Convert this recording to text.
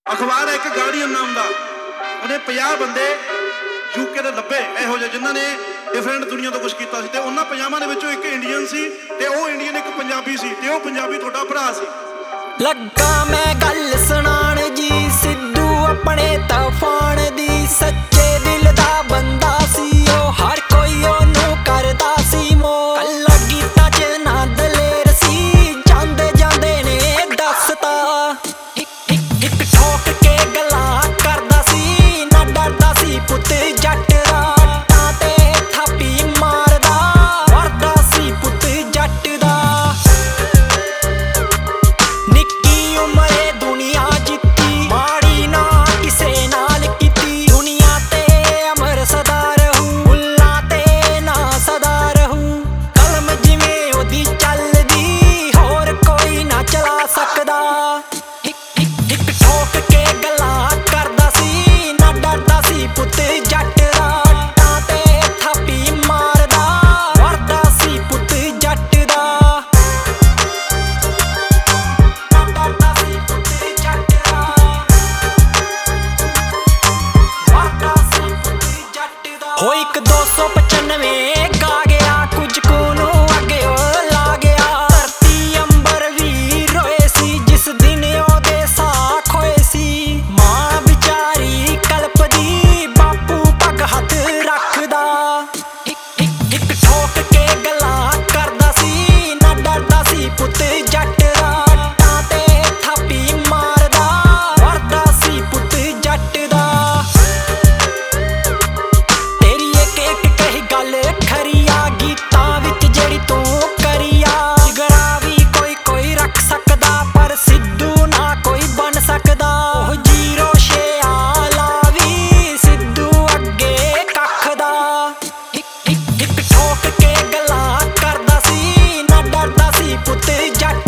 ਅਖਬਾਰ ਹੈ ਇੱਕ ਗਾਰਡੀਅਨ ਨਾਮ ਦਾ, ਉਹਨੇ 50 ਬੰਦੇ ਯੂਕੇ ਦੇ ਲੱਭੇ ਇਹੋ ਜਿਹੇ ਜਿਨ੍ਹਾਂ ਨੇ ਡਿਫਰੈਂਟ ਦੁਨੀਆ ਤੋਂ ਕੁਝ ਕੀਤਾ ਸੀ, ਤੇ ਉਹਨਾਂ 50 ਦੇ ਵਿੱਚੋਂ ਇੱਕ ਇੰਡੀਅਨ ਸੀ ਤੇ ਉਹ ਇੰਡੀਅਨ ਇੱਕ ਪੰਜਾਬੀ ਸੀ, ਤੇ ਉਹ ਪੰਜਾਬੀ ਤੁਹਾਡਾ ਭਰਾ ਸੀ। ਲੱਗਾ ਮੈਂ ਗੱਲ ਸੁਣਾਣ ਜੀ ਸਿੱਧੂ ਆਪਣੇ ਤੂਫਾਨ ਦੀ, ਸੱਚੇ ਦਿਲ ਦਾ ਬੰਦਾ ਸੀ ਉਹ, ਹਰ ਕੋਈ ਉਹਨੂੰ ਕਰਦਾ ਸੀ ਮੋਹ। ਕੱਲਾ ਗੀਤਾਂ 'ਚ ਨਾ ਦਲੇਰ ਸੀ, ਜਾਂਦੇ ਜਾਂਦੇ ਨੇ ਦੱਸਤਾ, ਇੱਕ ਠੋਕ ਕੇ ਗੱਲਾਂ ਕਰਦਾ ਸੀ, ਨਾ ਡਰਦਾ ਸੀ ਪੁੱਤ ਜੱਟ ਦਾ, ਤਾਂ ਤੇ ਥਾਪੀ ਮਾਰਦਾ ਵਰਦਾ ਸੀ ਪੁੱਤ ਜੱਟ ਦਾ। ਨਿੱਕੀ ਉਮਰੇ ਦੁਨੀਆ ਜਿੱਤੀ, ਮਾੜੀ ਨਾ ਕਿਸੇ ਨਾਲ ਕੀਤੀ, ਦੁਨੀਆ ਤੇ ਅਮਰ ਸਦਾ ਰਹੂ, ਬੁੱਲਾਂ ਤੇ ਨਾ ਸਦਾ ਰਹੂ। ਕਲਮ ਜਿਵੇਂ ਉਹਦੀ ਚੱਲਦੀ, ਹੋਰ ਕੋਈ ਨਾ ਚਲਾ ਸਕਦਾ, ਇੱਕ ਠੋਕ ਕੇ ਗੱਲਾਂ ਕਰਦਾ ਸੀ, ਨਾ ਡਰਦਾ ਸੀ ਪੁੱਤ ਜੱਟ ਦਾ, ਤਾਂ ਤੇ ਥਾਪੀ ਮਾਰਦਾ ਵਰਦਾ ਸੀ ਪੁੱਤ ਜੱਟ ਦਾ। ਹੋ ਇੱਕ 295 ਗਾ ਗਿਆ, ਕੁਝ ਕੁ ਨੂੰ ਅੱਗੇ ਉਹ ਲਾ ਗਿਆ, ਧਰਤੀ ਅੰਬਰ ਵੀ ਰੋਏ ਸੀ ਜਿਸ ਦਿਨ ਉਹਦੇ ਸਾਹ ਖੋਏ ਸੀ। ਮਾਂ ਵਿਚਾਰੀ ਕਲਪਦੀ, ਬਾਪੂ ਪੱਗ ਹੱਥ ਰੱਖਦਾ, ਇੱਕ ਠੋਕ ਕੇ ਗੱਲਾਂ ਕਰਦਾ ਸੀ, ਨਾ ਡਰਦਾ ਸੀ ਪੁੱਤ ਜੱਟ ਦਾ, ਤਾਂ ਤੇ ਥਾਪੀ ਮਾਰਦਾ ਵਰਦਾ ਸੀ ਪੁੱਤ ਜੱਟ ਦਾ। ਤੇਰੀ ਇੱਕ ਇੱਕ ਕਹੀ ਗੱਲ ਖਰੀ ਆ, ਗੀਤਾਂ ਵਿੱਚ ਜਿਹੜੀ ਤੂੰ ਕਰੀ ਆ, ਜਿਗਰਾ ਵੀ ਕੋਈ ਰੱਖ ਸਕਦਾ, ਪਰ ਸਿੱਧੂ ਨਾ ਕੋਈ ਬਣ ਸਕਦਾ। ਉਹ 06 ਲਾਵੀ ਸਿੱਧੂ ਅੱਗੇ ਕੱਖ ਦਾ, ਇੱਕ ਠੋਕ ਕੇ ਗੱਲਾਂ ਕਰਦਾ ਸੀ, ਨਾ ਡਰਦਾ ਸੀ ਪੁੱਤ ਜੱਟ